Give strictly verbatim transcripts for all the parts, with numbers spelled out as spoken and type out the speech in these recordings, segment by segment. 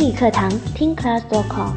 英语课堂听 class dot com。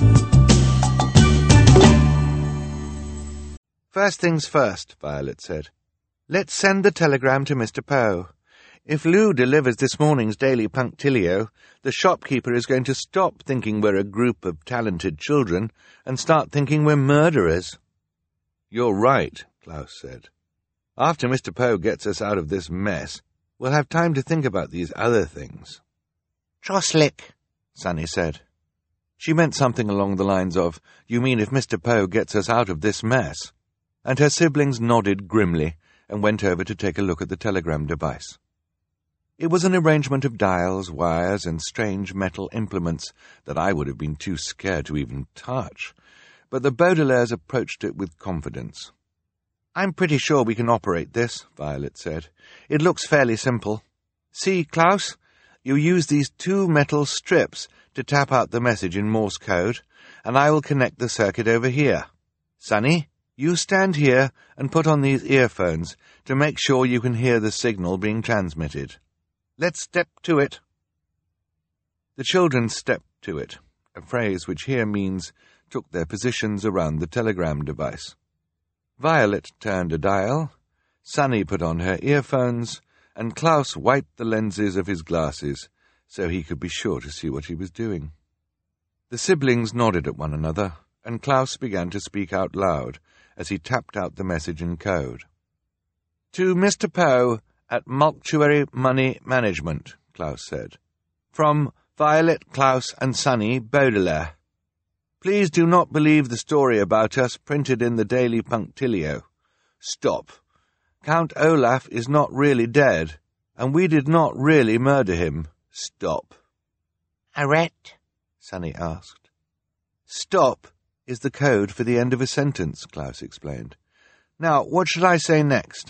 First things first, Violet said. Let's send the telegram to Mister Poe. If Lou delivers this morning's Daily Punctilio, the shopkeeper is going to stop thinking we're a group of talented children and start thinking we're murderers. You're right, Klaus said. After Mister Poe gets us out of this mess, we'll have time to think about these other things. Troslick, Sunny said. She meant something along the lines of, you mean if Mister Poe gets us out of this mess? And her siblings nodded grimly and went over to take a look at the telegram device. It was an arrangement of dials, wires, and strange metal implements that I would have been too scared to even touch, but the Baudelaires approached it with confidence. I'm pretty sure we can operate this, Violet said. It looks fairly simple. See, Klaus? You use these two metal strips to tap out the message in Morse code, and I will connect the circuit over here. Sunny, you stand here and put on these earphones to make sure you can hear the signal being transmitted. Let's step to it. The children stepped to it, a phrase which here means took their positions around the telegram device. Violet turned a dial, Sunny put on her earphones, and Klaus wiped the lenses of his glasses so he could be sure to see what he was doing. The siblings nodded at one another, and Klaus began to speak out loud as he tapped out the message in code. To Mister Poe at Multuary Money Management, Klaus said. From Violet, Klaus, and Sunny Baudelaire. Please do not believe the story about us printed in the Daily Punctilio. Stop. Count Olaf is not really dead, and we did not really murder him. Stop. Arrête? Sunny asked. Stop is the code for the end of a sentence, Klaus explained. Now, what should I say next?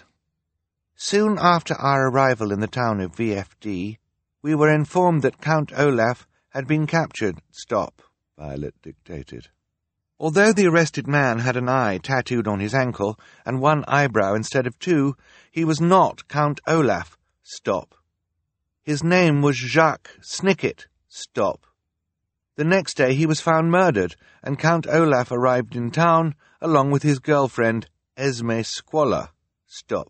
Soon after our arrival in the town of V F D, we were informed that Count Olaf had been captured. Stop, Violet dictated. Although the arrested man had an eye tattooed on his ankle and one eyebrow instead of two, he was not Count Olaf. Stop. His name was Jacques Snicket. Stop. The next day he was found murdered, and Count Olaf arrived in town along with his girlfriend, Esme Squalor. Stop.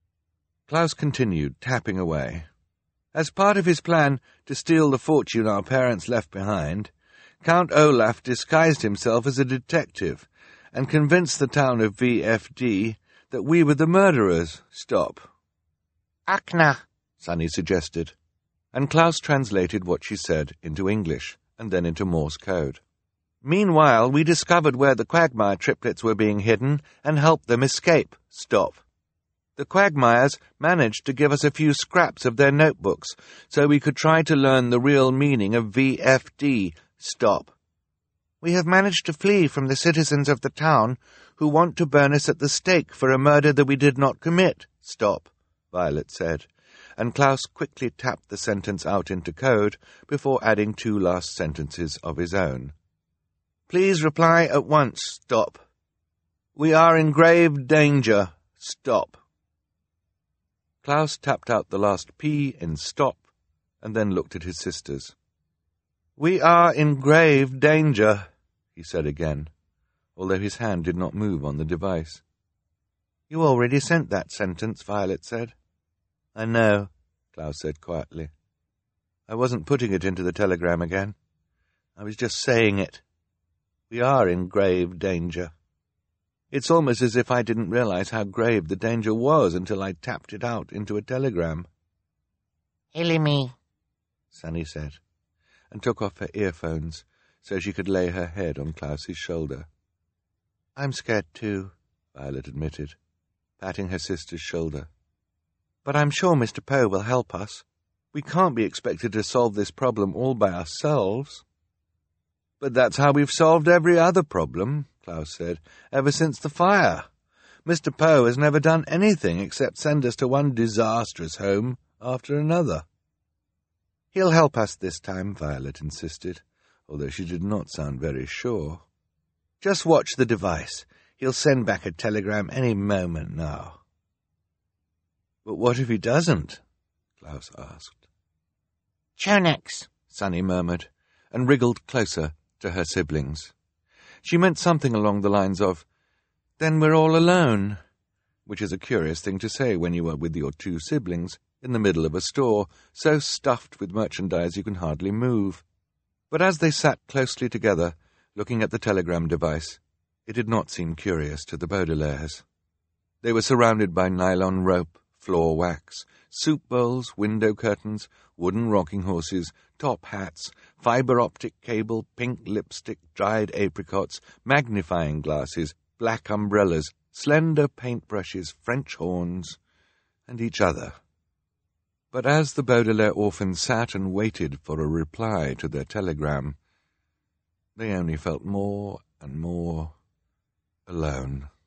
Klaus continued, tapping away. As part of his plan to steal the fortune our parents left behind, Count Olaf disguised himself as a detective and convinced the town of V F D that we were the murderers. Stop. Akna, Sunny suggested, and Klaus translated what she said into English and then into Morse code. Meanwhile, we discovered where the Quagmire triplets were being hidden and helped them escape. Stop. The Quagmires managed to give us a few scraps of their notebooks so we could try to learn the real meaning of V F D. Stop. We have managed to flee from the citizens of the town who want to burn us at the stake for a murder that we did not commit. Stop, Violet said, and Klaus quickly tapped the sentence out into code before adding two last sentences of his own. Please reply at once. Stop. We are in grave danger. Stop. Klaus tapped out the last P in stop and then looked at his sisters. We are in grave danger, he said again, although his hand did not move on the device. You already sent that sentence, Violet said. I know, Klaus said quietly. I wasn't putting it into the telegram again. I was just saying it. We are in grave danger. It's almost as if I didn't realize how grave the danger was until I tapped it out into a telegram. Hilly me, Sunny said, and took off her earphones so she could lay her head on Klaus's shoulder. I'm scared too, Violet admitted, patting her sister's shoulder. But I'm sure Mister Poe will help us. We can't be expected to solve this problem all by ourselves. But that's how we've solved every other problem, Klaus said, ever since the fire. Mister Poe has never done anything except send us to one disastrous home after another. He'll help us this time, Violet insisted, although she did not sound very sure. Just watch the device. He'll send back a telegram any moment now. But what if he doesn't? Klaus asked. Chonex, Sunny murmured, and wriggled closer to her siblings. She meant something along the lines of, "Then we're all alone," which is a curious thing to say when you are with your two siblings in the middle of a store, so stuffed with merchandise you can hardly move. But as they sat closely together, looking at the telegram device, it did not seem curious to the Baudelaires. They were surrounded by nylon rope, floor wax, soup bowls, window curtains, wooden rocking horses, top hats, fibre-optic cable, pink lipstick, dried apricots, magnifying glasses, black umbrellas, slender paintbrushes, French horns, and each other. But as the Baudelaire orphans sat and waited for a reply to their telegram, they only felt more and more alone.